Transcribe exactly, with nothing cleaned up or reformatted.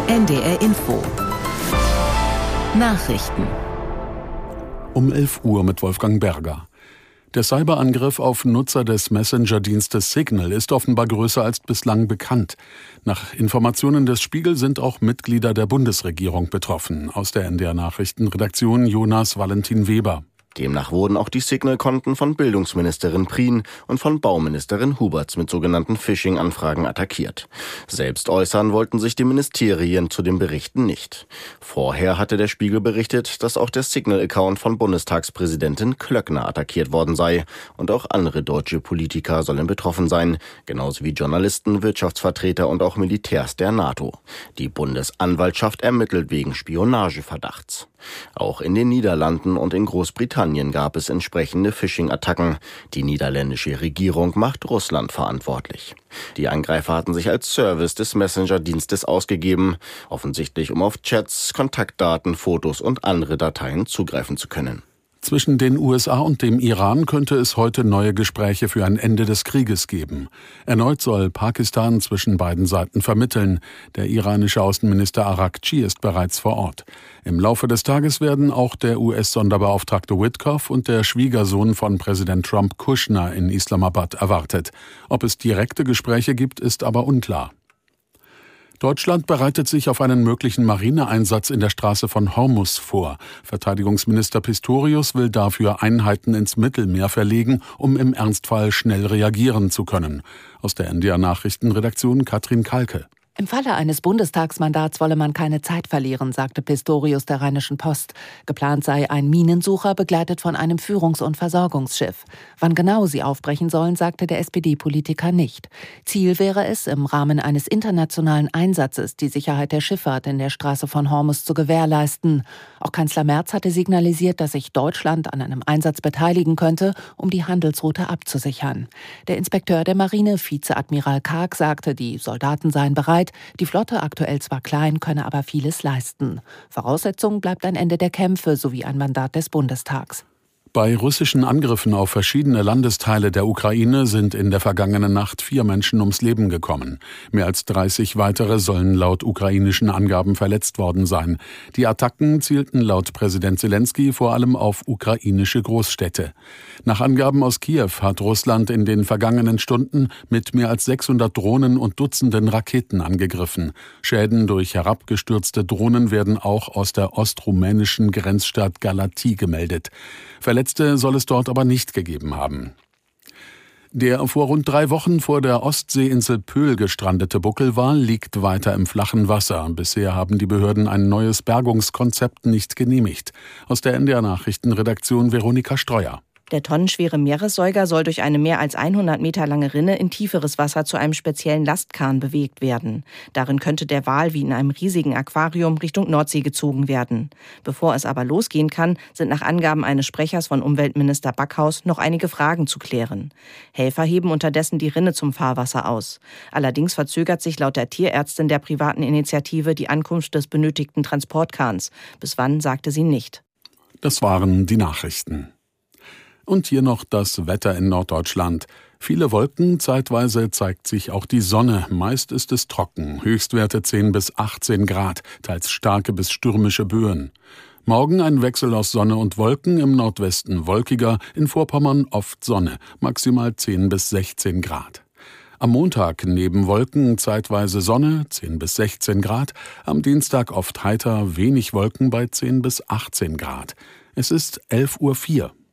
N D R Info Nachrichten um elf Uhr mit Wolfgang Berger. Der Cyberangriff auf Nutzer des Messenger-Dienstes Signal ist offenbar größer als bislang bekannt. Nach Informationen des Spiegel sind auch Mitglieder der Bundesregierung betroffen. Aus der N D R-Nachrichtenredaktion Jonas Valentin Weber. Demnach wurden auch die Signal-Konten von Bildungsministerin Prien und von Bauministerin Huberts mit sogenannten Phishing-Anfragen attackiert. Selbst äußern wollten sich die Ministerien zu den Berichten nicht. Vorher hatte der Spiegel berichtet, dass auch der Signal-Account von Bundestagspräsidentin Klöckner attackiert worden sei. Und auch andere deutsche Politiker sollen betroffen sein, genauso wie Journalisten, Wirtschaftsvertreter und auch Militärs der NATO. Die Bundesanwaltschaft ermittelt wegen Spionageverdachts. Auch in den Niederlanden und in Großbritannien gab es entsprechende Phishing-Attacken. Die niederländische Regierung macht Russland verantwortlich. Die Angreifer hatten sich als Service des Messenger-Dienstes ausgegeben, offensichtlich um auf Chats, Kontaktdaten, Fotos und andere Dateien zugreifen zu können. Zwischen den U S A und dem Iran könnte es heute neue Gespräche für ein Ende des Krieges geben. Erneut soll Pakistan zwischen beiden Seiten vermitteln. Der iranische Außenminister Araghchi ist bereits vor Ort. Im Laufe des Tages werden auch der U S-Sonderbeauftragte Witkoff und der Schwiegersohn von Präsident Trump, Kushner, in Islamabad erwartet. Ob es direkte Gespräche gibt, ist aber unklar. Deutschland bereitet sich auf einen möglichen Marineeinsatz in der Straße von Hormuz vor. Verteidigungsminister Pistorius will dafür Einheiten ins Mittelmeer verlegen, um im Ernstfall schnell reagieren zu können. Aus der N D R-Nachrichtenredaktion Katrin Kalke. Im Falle eines Bundestagsmandats wolle man keine Zeit verlieren, sagte Pistorius der Rheinischen Post. Geplant sei ein Minensucher, begleitet von einem Führungs- und Versorgungsschiff. Wann genau sie aufbrechen sollen, sagte der S P D-Politiker nicht. Ziel wäre es, im Rahmen eines internationalen Einsatzes die Sicherheit der Schifffahrt in der Straße von Hormuz zu gewährleisten. Auch Kanzler Merz hatte signalisiert, dass sich Deutschland an einem Einsatz beteiligen könnte, um die Handelsroute abzusichern. Der Inspekteur der Marine, Vizeadmiral Karg, sagte, die Soldaten seien bereit. Die Flotte, aktuell zwar klein, könne aber vieles leisten. Voraussetzung bleibt ein Ende der Kämpfe sowie ein Mandat des Bundestags. Bei russischen Angriffen auf verschiedene Landesteile der Ukraine sind in der vergangenen Nacht vier Menschen ums Leben gekommen. Mehr als dreißig weitere sollen laut ukrainischen Angaben verletzt worden sein. Die Attacken zielten laut Präsident Zelensky vor allem auf ukrainische Großstädte. Nach Angaben aus Kiew hat Russland in den vergangenen Stunden mit mehr als sechshundert Drohnen und Dutzenden Raketen angegriffen. Schäden durch herabgestürzte Drohnen werden auch aus der ostrumänischen Grenzstadt Galați gemeldet. Verletzte soll es dort aber nicht gegeben haben. Der vor rund drei Wochen vor der Ostseeinsel Pöhl gestrandete Buckelwal liegt weiter im flachen Wasser. Bisher haben die Behörden ein neues Bergungskonzept nicht genehmigt. Aus der N D R-Nachrichtenredaktion Veronika Streuer. Der tonnenschwere Meeressäuger soll durch eine mehr als hundert Meter lange Rinne in tieferes Wasser zu einem speziellen Lastkahn bewegt werden. Darin könnte der Wal wie in einem riesigen Aquarium Richtung Nordsee gezogen werden. Bevor es aber losgehen kann, sind nach Angaben eines Sprechers von Umweltminister Backhaus noch einige Fragen zu klären. Helfer heben unterdessen die Rinne zum Fahrwasser aus. Allerdings verzögert sich laut der Tierärztin der privaten Initiative die Ankunft des benötigten Transportkahns. Bis wann, sagte sie nicht. Das waren die Nachrichten. Und hier noch das Wetter in Norddeutschland. Viele Wolken, zeitweise zeigt sich auch die Sonne. Meist ist es trocken. Höchstwerte zehn bis achtzehn Grad, teils starke bis stürmische Böen. Morgen ein Wechsel aus Sonne und Wolken, im Nordwesten wolkiger, in Vorpommern oft Sonne, maximal zehn bis sechzehn Grad. Am Montag neben Wolken zeitweise Sonne, zehn bis sechzehn Grad. Am Dienstag oft heiter, wenig Wolken bei zehn bis achtzehn Grad. Es ist elf Uhr vier.